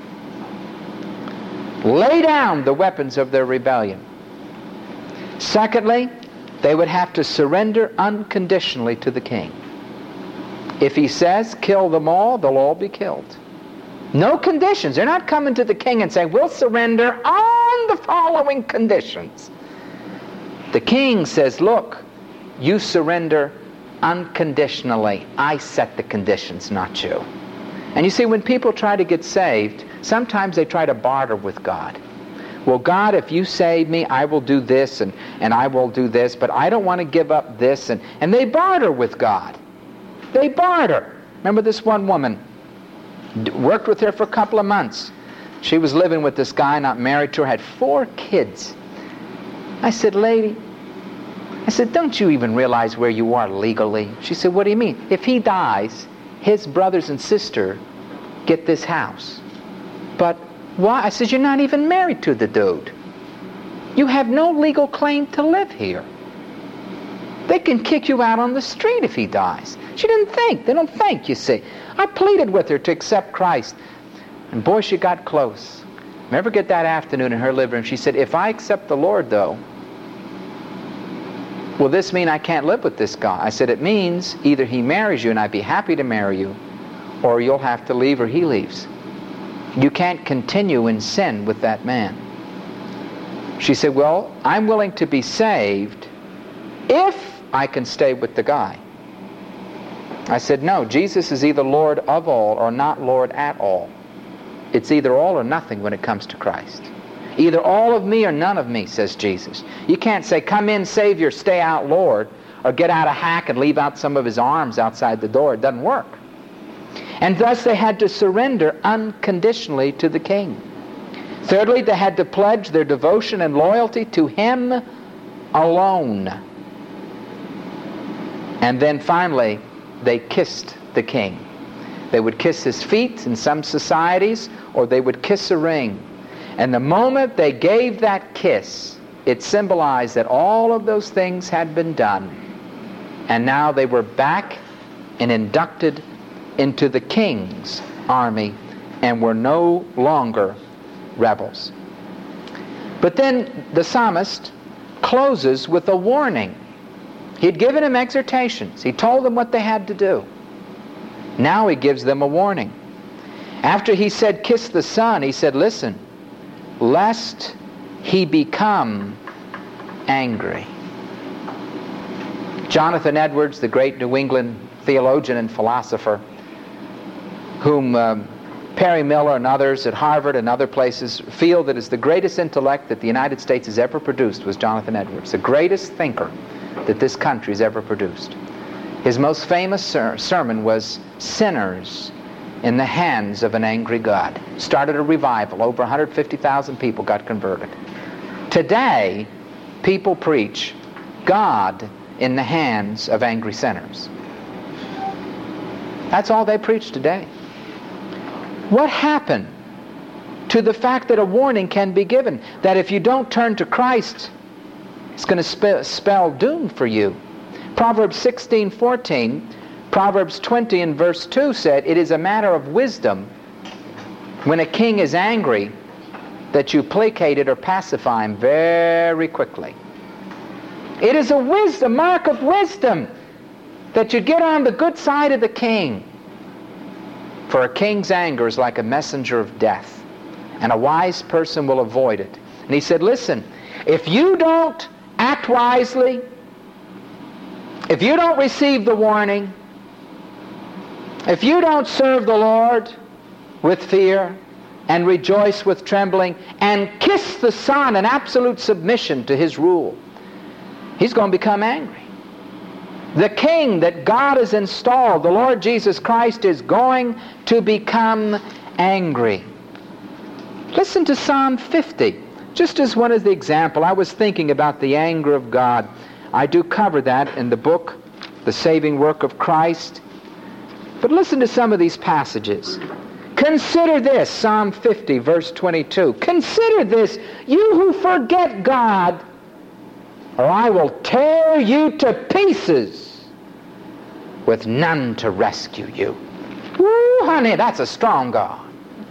Lay down the weapons of their rebellion. Secondly, they would have to surrender unconditionally to the king. If he says, kill them all, they'll all be killed. No conditions. They're not coming to the king and saying, we'll surrender on the following conditions. The king says, look, you surrender unconditionally. I set the conditions, not you. And you see, when people try to get saved, sometimes they try to barter with God. Well, God, if you save me, I will do this and, and I will do this, but I don't want to give up this. And, and they barter with God. They barter. Remember this one woman, worked with her for a couple of months. She was living with this guy, not married to her, had four kids. I said, lady, I said, don't you even realize where you are legally? She said, what do you mean? If he dies, his brothers and sister get this house. But why? I said, you're not even married to the dude. You have no legal claim to live here. They can kick you out on the street if he dies. She didn't think. They don't think, you see. I pleaded with her to accept Christ. And boy, she got close. Never get that afternoon in her living room. She said, if I accept the Lord, though, will this mean I can't live with this guy? I said, it means either he marries you and I'd be happy to marry you, or you'll have to leave or he leaves. You can't continue in sin with that man. She said, well, I'm willing to be saved if I can stay with the guy. I said, no, Jesus is either Lord of all or not Lord at all. It's either all or nothing when it comes to Christ. Either all of me or none of me, says Jesus. You can't say, come in, Savior, stay out, Lord, or get out a hack and leave out some of his arms outside the door. It doesn't work. And thus they had to surrender unconditionally to the king. Thirdly, they had to pledge their devotion and loyalty to him alone. And then finally, they kissed the king. They would kiss his feet in some societies, or they would kiss a ring. And the moment they gave that kiss, it symbolized that all of those things had been done. And now they were back and inducted into the king's army and were no longer rebels. But then the psalmist closes with a warning. He'd given them exhortations. He told them what they had to do. Now he gives them a warning. After he said, kiss the Son, he said, listen, lest he become angry. Jonathan Edwards, the great New England theologian and philosopher, whom um, Perry Miller and others at Harvard and other places feel that is the greatest intellect that the United States has ever produced, was Jonathan Edwards, the greatest thinker that this country has ever produced. His most famous ser- sermon was Sinners in the Hands of an Angry God. Started a revival. Over one hundred fifty thousand people got converted. Today, people preach God in the hands of angry sinners. That's all they preach today. What happened to the fact that a warning can be given that if you don't turn to Christ, it's going to spe- spell doom for you? Proverbs sixteen fourteen, Proverbs twenty and verse two said, it is a matter of wisdom when a king is angry that you placate it or pacify him very quickly. It is a wisdom, mark of wisdom, that you get on the good side of the king. For a king's anger is like a messenger of death, and a wise person will avoid it. And he said, listen, if you don't act wisely, if you don't receive the warning, if you don't serve the Lord with fear and rejoice with trembling and kiss the Son in absolute submission to his rule, he's going to become angry. The king that God has installed, the Lord Jesus Christ, is going to become angry. Listen to Psalm fifty. Just as one of the example, I was thinking about the anger of God. I do cover that in the book, The Saving Work of Christ. But listen to some of these passages. Consider this, Psalm fifty, verse twenty-two. Consider this, you who forget God, or I will tear you to pieces with none to rescue you. Woo, honey, that's a strong God.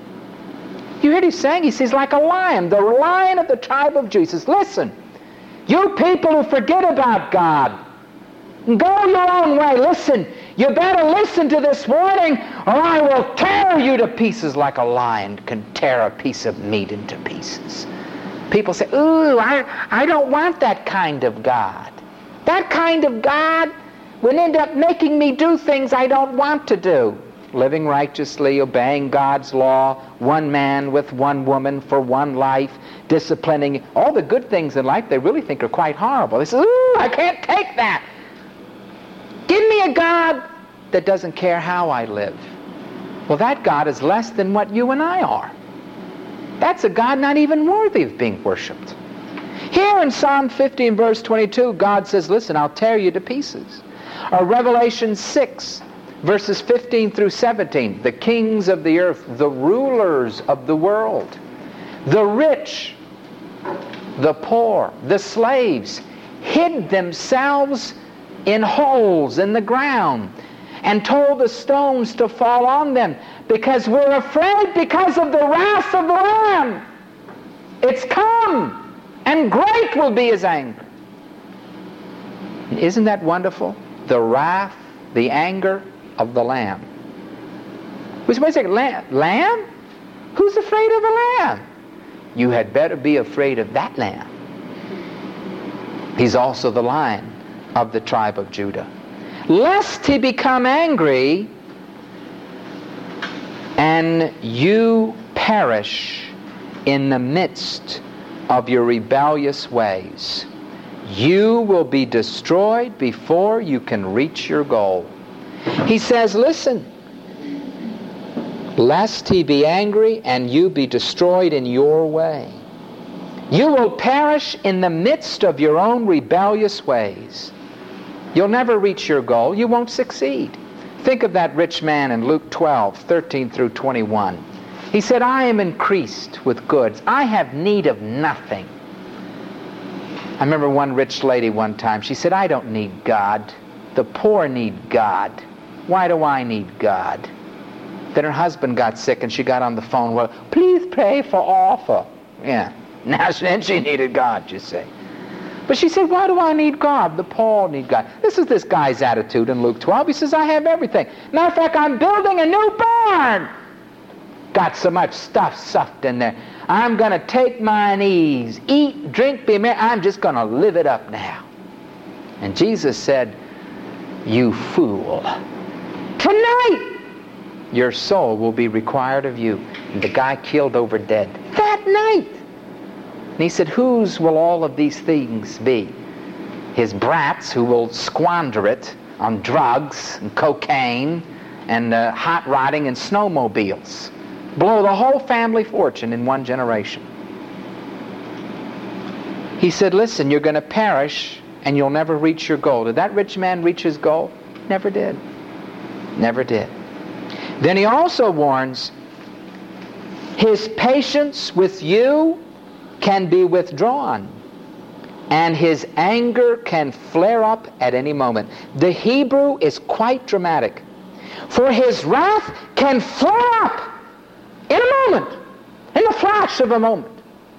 You hear what he's saying? He says, like a lion, the lion of the tribe of Jesus. Listen, you people who forget about God, go your own way. Listen, you better listen to this warning, or I will tear you to pieces like a lion can tear a piece of meat into pieces. People say, ooh, I, I don't want that kind of God. That kind of God would end up making me do things I don't want to do. Living righteously, obeying God's law, one man with one woman for one life, disciplining, all the good things in life they really think are quite horrible. They say, ooh, I can't take that. Give me a God that doesn't care how I live. Well, that God is less than what you and I are. That's a God not even worthy of being worshipped. Here in Psalm fifty and verse twenty-two, God says, listen, I'll tear you to pieces. Or Revelation six, verses fifteen through seventeen, the kings of the earth, the rulers of the world, the rich, the poor, the slaves, hid themselves in holes in the ground and told the stones to fall on them because we're afraid because of the wrath of the Lamb. It's come, and great will be his anger. Isn't that wonderful? The wrath, the anger of the Lamb. Wait a second, lamb? Lamb? Who's afraid of the Lamb? You had better be afraid of that Lamb. He's also the Lion of the tribe of Judah. Lest he become angry and you perish in the midst of your rebellious ways. You will be destroyed before you can reach your goal. He says, listen, lest he be angry and you be destroyed in your way. You will perish in the midst of your own rebellious ways. You'll never reach your goal. You won't succeed. Think of that rich man in Luke twelve, thirteen through twenty-one. He said, I am increased with goods. I have need of nothing. I remember one rich lady one time, she said, I don't need God. The poor need God. why do I need God? Then her husband got sick and she got on the phone, well, please pray for Arthur. Yeah, now then she needed God, you see. But she said, why do I need God? The Paul need God. This is this guy's attitude in Luke twelve. He says, I have everything. Matter of fact, I'm building a new barn. Got so much stuff stuffed in there. I'm going to take mine ease, eat, drink, be merry. I'm just going to live it up now. And Jesus said, you fool. Tonight, your soul will be required of you. And the guy keeled over dead. That night. And he said, whose will all of these things be? His brats, who will squander it on drugs and cocaine and uh, hot rodding and snowmobiles. Blow the whole family fortune in one generation. He said, listen, you're going to perish and you'll never reach your goal. Did that rich man reach his goal? Never did. Never did. Then he also warns, his patience with you can be withdrawn, and his anger can flare up at any moment. The Hebrew is quite dramatic. For his wrath can flare up in a moment, in the flash of a moment.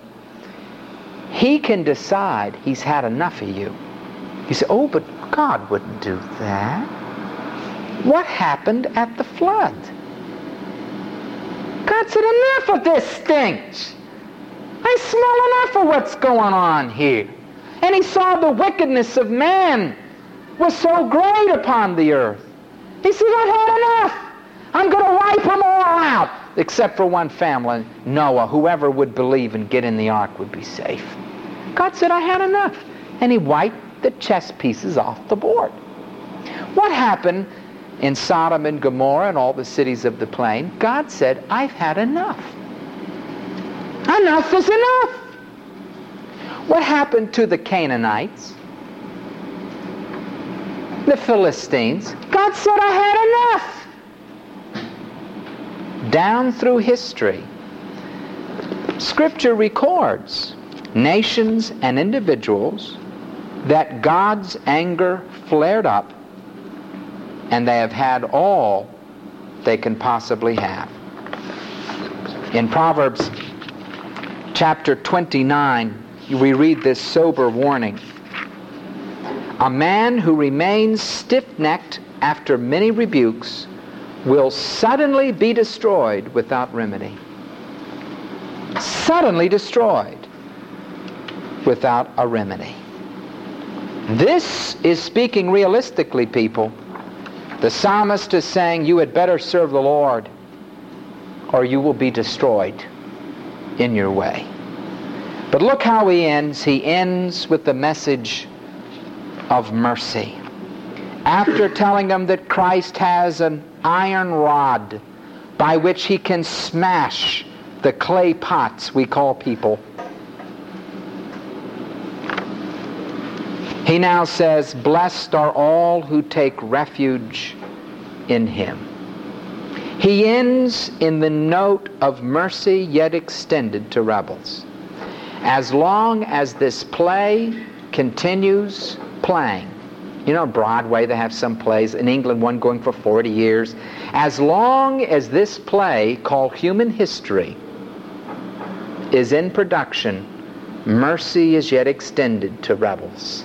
He can decide he's had enough of you. You say, oh, but God wouldn't do that. What happened at the flood? God said, enough of this stench. I smell enough of what's going on here. And he saw the wickedness of man was so great upon the earth. He said, I've had enough. I'm going to wipe them all out. Except for one family, Noah. Whoever would believe and get in the ark would be safe. God said, I had enough. And he wiped the chess pieces off the board. What happened in Sodom and Gomorrah and all the cities of the plain? God said, I've had enough. Enough is enough. What happened to the Canaanites? The Philistines? God said, I had enough. Down through history, Scripture records nations and individuals that God's anger flared up, and they have had all they can possibly have. In Proverbs chapter twenty-nine, we read this sober warning. A man who remains stiff-necked after many rebukes will suddenly be destroyed without remedy. Suddenly destroyed without a remedy. This is speaking realistically, people. The psalmist is saying you had better serve the Lord or you will be destroyed in your way. But look how he ends. He ends with the message of mercy. After telling them that Christ has an iron rod by which he can smash the clay pots we call people, he now says, blessed are all who take refuge in him. He ends in the note of mercy yet extended to rebels. As long as this play continues playing, you know, Broadway, they have some plays. In England, one going for forty years. As long as this play called human history is in production, mercy is yet extended to rebels.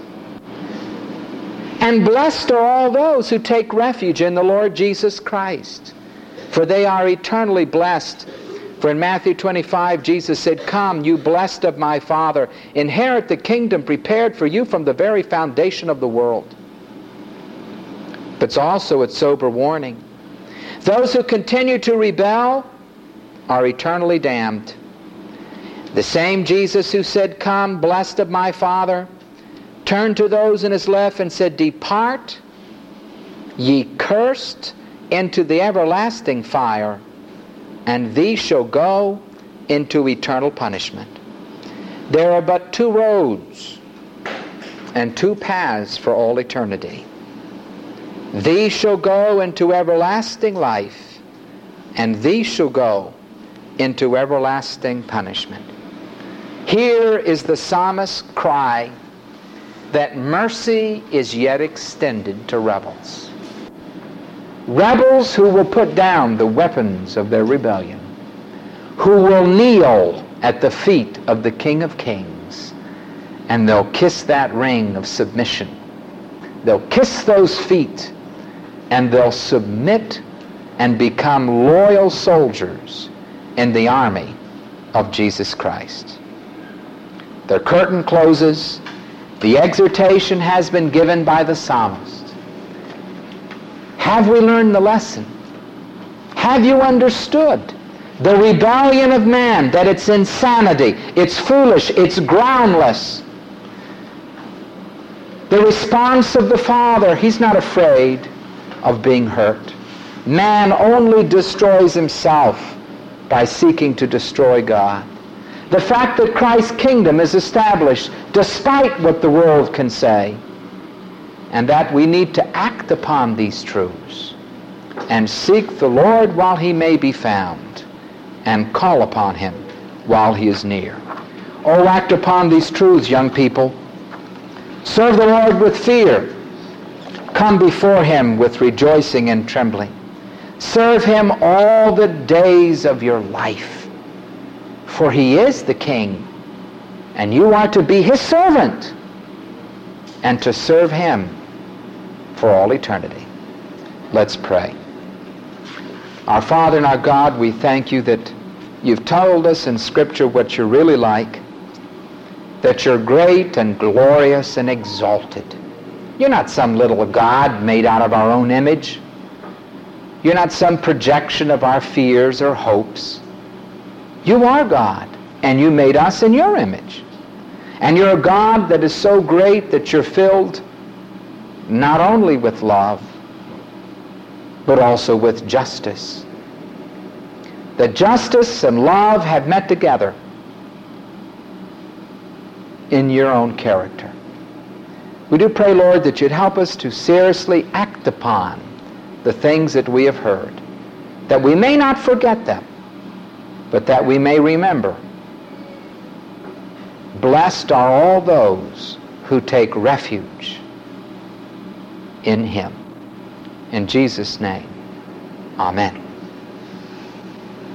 And blessed are all those who take refuge in the Lord Jesus Christ, for they are eternally blessed. For in Matthew twenty-five, Jesus said, come, you blessed of my Father, inherit the kingdom prepared for you from the very foundation of the world. But it's also a sober warning. Those who continue to rebel are eternally damned. The same Jesus who said, come, blessed of my Father, turned to those in his left and said, depart, ye cursed, into the everlasting fire, and these shall go into eternal punishment. There are but two roads and two paths for all eternity. These shall go into everlasting life, and these shall go into everlasting punishment. Here is the psalmist's cry that mercy is yet extended to rebels. rebels who will put down the weapons of their rebellion, who will kneel at the feet of the King of Kings, and they'll kiss that ring of submission. They'll kiss those feet, and they'll submit and become loyal soldiers in the army of Jesus Christ. The curtain closes. The exhortation has been given by the psalmist. Have we learned the lesson? Have you understood the rebellion of man, that it's insanity, it's foolish, it's groundless? The response of the Father, he's not afraid of being hurt. Man only destroys himself by seeking to destroy God. The fact that Christ's kingdom is established despite what the world can say, and that we need to act upon these truths and seek the Lord while he may be found and call upon him while he is near. Oh, act upon these truths, young people. Serve the Lord with fear. Come before him with rejoicing and trembling. Serve him all the days of your life, for he is the King, and you are to be his servant and to serve him for all eternity. Let's pray. Our Father and our God, we thank you that you've told us in Scripture what you're really like, that you're great and glorious and exalted. You're not some little God made out of our own image. You're not some projection of our fears or hopes. You are God, and you made us in your image. And you're a God that is so great that you're filled not only with love, but also with justice. That justice and love have met together in your own character. We do pray, Lord, that you'd help us to seriously act upon the things that we have heard, that we may not forget them, but that we may remember. Blessed are all those who take refuge in him. In Jesus' name, amen.